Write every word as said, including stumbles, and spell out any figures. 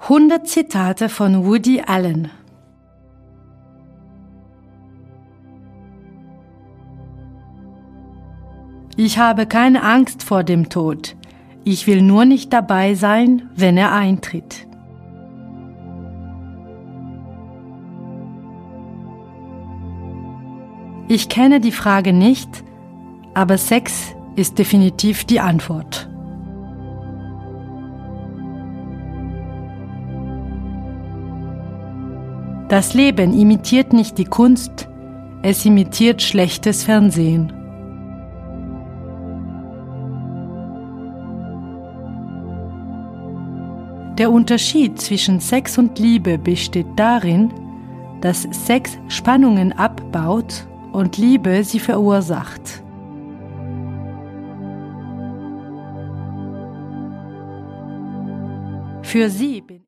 hundert Zitate von Woody Allen. Ich habe keine Angst vor dem Tod. Ich will nur nicht dabei sein, wenn er eintritt. Ich kenne die Frage nicht, aber Sex ist definitiv die Antwort. Das Leben imitiert nicht die Kunst, es imitiert schlechtes Fernsehen. Der Unterschied zwischen Sex und Liebe besteht darin, dass Sex Spannungen abbaut und Liebe sie verursacht. Für sie bin